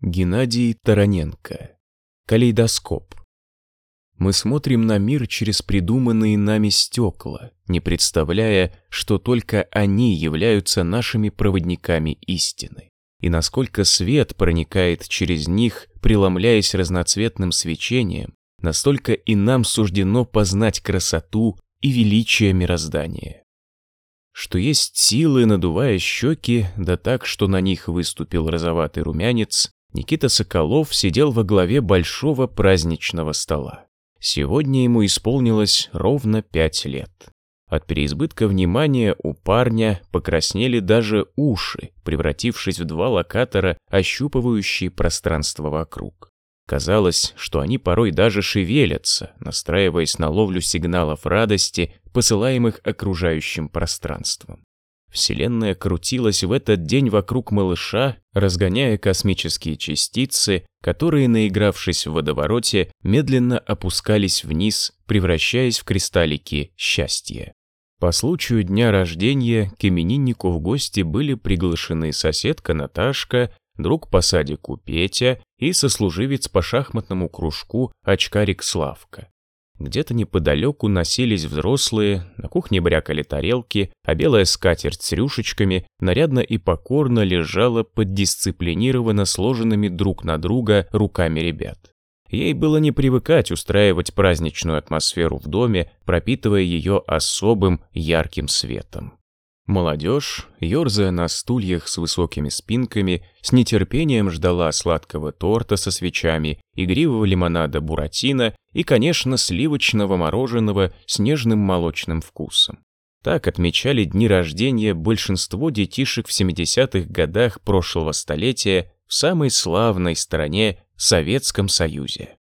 Геннадий Тараненко. Калейдоскоп. Мы смотрим на мир через придуманные нами стекла, не представляя, что только они являются нашими проводниками истины, и насколько свет проникает через них, преломляясь разноцветным свечением, настолько и нам суждено познать красоту и величие мироздания. Что есть силы, надувая щеки, да так, что на них выступил розоватый румянец, Никита Соколов сидел во главе большого праздничного стола. Сегодня ему исполнилось ровно 5 лет. От переизбытка внимания у парня покраснели даже уши, превратившись в 2 локатора, ощупывающие пространство вокруг. Казалось, что они порой даже шевелятся, настраиваясь на ловлю сигналов радости, посылаемых окружающим пространством. Вселенная крутилась в этот день вокруг малыша, разгоняя космические частицы, которые, наигравшись в водовороте, медленно опускались вниз, превращаясь в кристаллики счастья. По случаю дня рождения к имениннику в гости были приглашены соседка Наташка, друг по садику Петя и сослуживец по шахматному кружку очкарик Славка. Где-то неподалеку носились взрослые, на кухне брякали тарелки, а белая скатерть с рюшечками нарядно и покорно лежала под дисциплинированно сложенными друг на друга руками ребят. Ей было не привыкать устраивать праздничную атмосферу в доме, пропитывая ее особым ярким светом. Молодежь, ерзая на стульях с высокими спинками, с нетерпением ждала сладкого торта со свечами, игривого лимонада буратино и, конечно, сливочного мороженого с нежным молочным вкусом. Так отмечали дни рождения большинство детишек в 70-х годах прошлого столетия в самой славной стране Советском Союзе.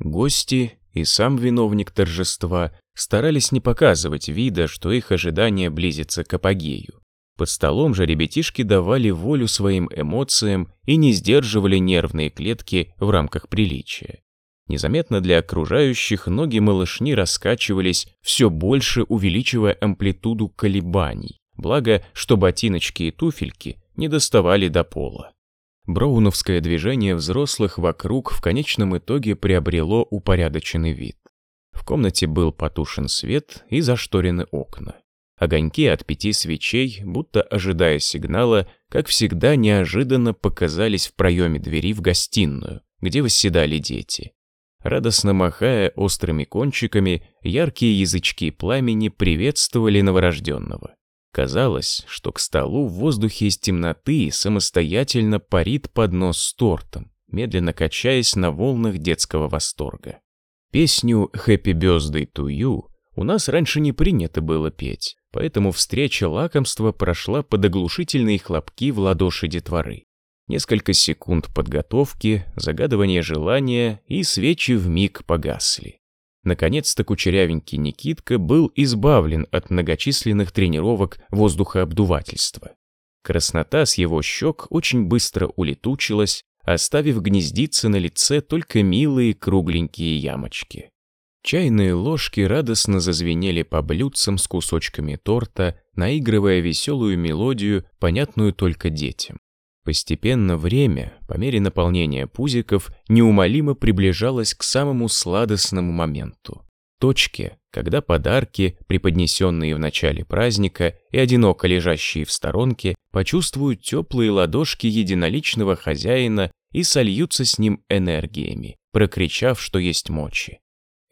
Гости и сам виновник торжества старались не показывать вида, что их ожидание близится к апогею. Под столом же ребятишки давали волю своим эмоциям и не сдерживали нервные клетки в рамках приличия. Незаметно для окружающих ноги малышни раскачивались, все больше увеличивая амплитуду колебаний, благо, что ботиночки и туфельки не доставали до пола. Броуновское движение взрослых вокруг в конечном итоге приобрело упорядоченный вид. В комнате был потушен свет и зашторены окна. Огоньки от 5 свечей, будто ожидая сигнала, как всегда неожиданно показались в проеме двери в гостиную, где восседали дети. Радостно махая острыми кончиками, яркие язычки пламени приветствовали новорожденного. Казалось, что к столу в воздухе из темноты самостоятельно парит поднос с тортом, медленно качаясь на волнах детского восторга. Песню «Happy Birthday to You» у нас раньше не принято было петь, поэтому встреча лакомства прошла под оглушительные хлопки в ладоши детворы. Несколько секунд подготовки, загадывания желания, и свечи вмиг погасли. Наконец-то кучерявенький Никитка был избавлен от многочисленных тренировок воздухообдувательства. Краснота с его щек очень быстро улетучилась, оставив гнездиться на лице только милые кругленькие ямочки. Чайные ложки радостно зазвенели по блюдцам с кусочками торта, наигрывая веселую мелодию, понятную только детям. Постепенно время, по мере наполнения пузиков, неумолимо приближалось к самому сладостному моменту. Точке, когда подарки, преподнесенные в начале праздника и одиноко лежащие в сторонке, почувствуют теплые ладошки единоличного хозяина и сольются с ним энергиями, прокричав, что есть мочи.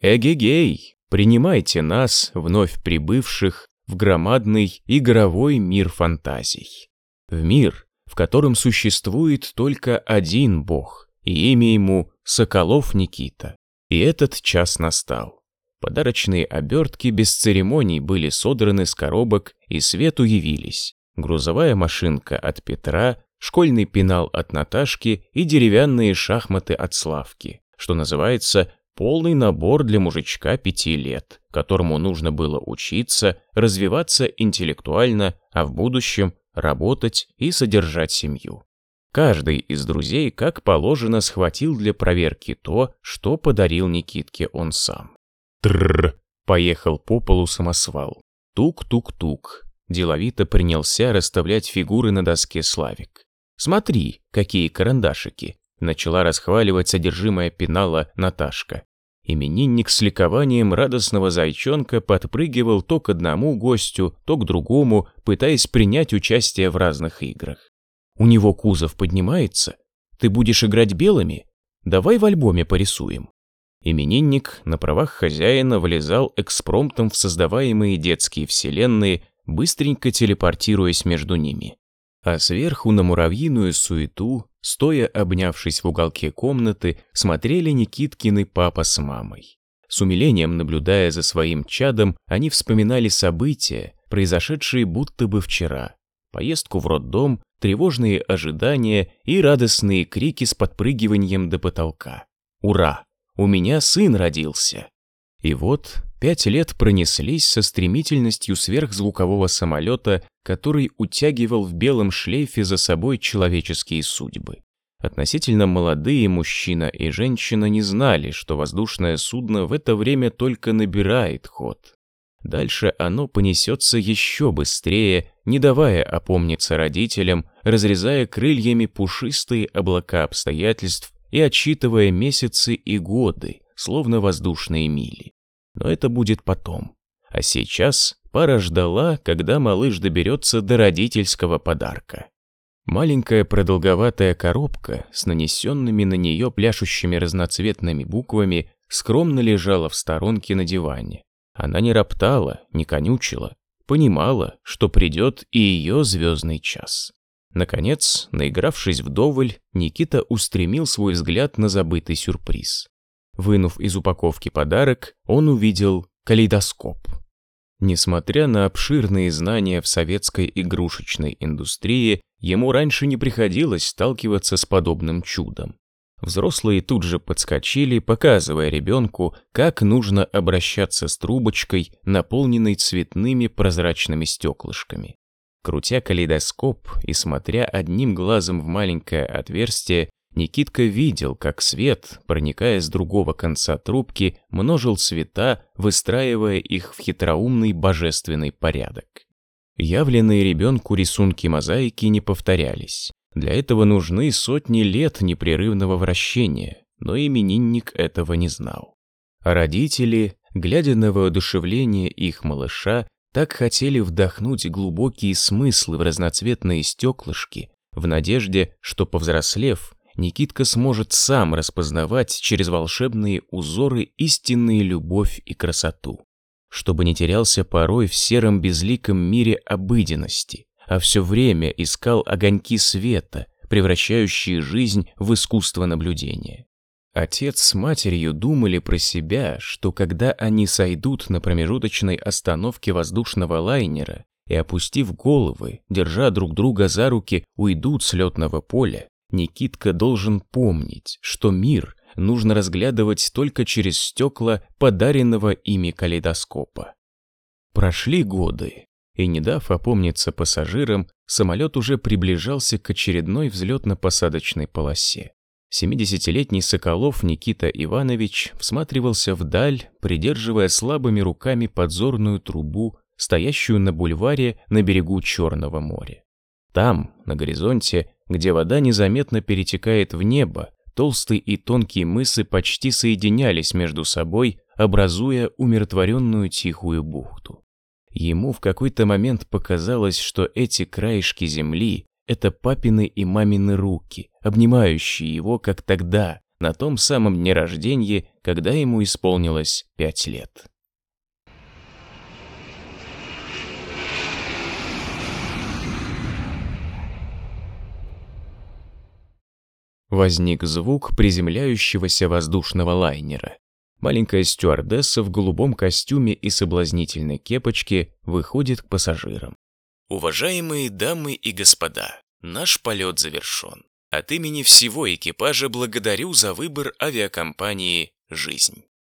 Эгегей, принимайте нас, вновь прибывших, в громадный игровой мир фантазий. В мир, в котором существует только один бог, и имя ему Соколов Никита. И этот час настал. Подарочные обертки без церемоний были содраны с коробок и свету явились. Грузовая машинка от Петра, школьный пенал от Наташки и деревянные шахматы от Славки, что называется полный набор для мужичка 5 лет, которому нужно было учиться, развиваться интеллектуально, а в будущем работать и содержать семью. Каждый из друзей, как положено, схватил для проверки то, что подарил Никитке он сам. Трррр, поехал по полу самосвал. Тук-тук-тук. Деловито принялся расставлять фигуры на доске Славик. Смотри, какие карандашики. начала расхваливать содержимое пенала Наташка. Именинник с ликованием радостного зайчонка подпрыгивал то к одному гостю, то к другому, пытаясь принять участие в разных играх. «У него кузов поднимается? Ты будешь играть белыми? Давай в альбоме порисуем». Именинник на правах хозяина влезал экспромтом в создаваемые детские вселенные, быстренько телепортируясь между ними. А сверху на муравьиную суету, стоя обнявшись в уголке комнаты, смотрели Никиткины папа с мамой. С умилением наблюдая за своим чадом, они вспоминали события, произошедшие будто бы вчера. Поездку в роддом, тревожные ожидания и радостные крики с подпрыгиванием до потолка. «Ура! У меня сын родился!» И вот 5 лет пронеслись со стремительностью сверхзвукового самолета, который утягивал в белом шлейфе за собой человеческие судьбы. Относительно молодые мужчина и женщина не знали, что воздушное судно в это время только набирает ход. Дальше оно понесется еще быстрее, не давая опомниться родителям, разрезая крыльями пушистые облака обстоятельств и отсчитывая месяцы и годы, словно воздушные мили. Но это будет потом. А сейчас пара ждала, когда малыш доберется до родительского подарка. Маленькая продолговатая коробка с нанесенными на нее пляшущими разноцветными буквами скромно лежала в сторонке на диване. Она не роптала, не конючила, понимала, что придет и ее звездный час. Наконец, наигравшись вдоволь, Никита устремил свой взгляд на забытый сюрприз. Вынув из упаковки подарок, он увидел калейдоскоп. Несмотря на обширные знания в советской игрушечной индустрии, ему раньше не приходилось сталкиваться с подобным чудом. Взрослые тут же подскочили, показывая ребенку, как нужно обращаться с трубочкой, наполненной цветными прозрачными стеклышками. Крутя калейдоскоп и смотря одним глазом в маленькое отверстие, Никитка видел, как свет, проникая с другого конца трубки, множил цвета, выстраивая их в хитроумный божественный порядок. Явленные ребенку рисунки мозаики не повторялись. Для этого нужны сотни лет непрерывного вращения, но именинник этого не знал. А родители, глядя на воодушевление их малыша, так хотели вдохнуть глубокие смыслы в разноцветные стеклышки, в надежде, что, повзрослев, Никитка сможет сам распознавать через волшебные узоры истинную любовь и красоту, чтобы не терялся порой в сером безликом мире обыденности, а все время искал огоньки света, превращающие жизнь в искусство наблюдения. Отец с матерью думали про себя, что когда они сойдут на промежуточной остановке воздушного лайнера и, опустив головы, держа друг друга за руки, уйдут с летного поля, Никитка должен помнить, что мир нужно разглядывать только через стекла подаренного ими калейдоскопа. Прошли годы, и, не дав опомниться пассажирам, самолет уже приближался к очередной взлетно-посадочной полосе. 70-летний Соколов Никита Иванович всматривался вдаль, придерживая слабыми руками подзорную трубу, стоящую на бульваре на берегу Черного моря. Там, на горизонте, где вода незаметно перетекает в небо, толстые и тонкие мысы почти соединялись между собой, образуя умиротворенную тихую бухту. Ему в какой-то момент показалось, что эти краешки земли — это папины и мамины руки, обнимающие его, как тогда, на том самом дне рождения, когда ему исполнилось 5 лет. Возник звук приземляющегося воздушного лайнера. Маленькая стюардесса в голубом костюме и соблазнительной кепочке выходит к пассажирам. «Уважаемые дамы и господа, наш полет завершен. От имени всего экипажа благодарю за выбор авиакомпании «Жизнь».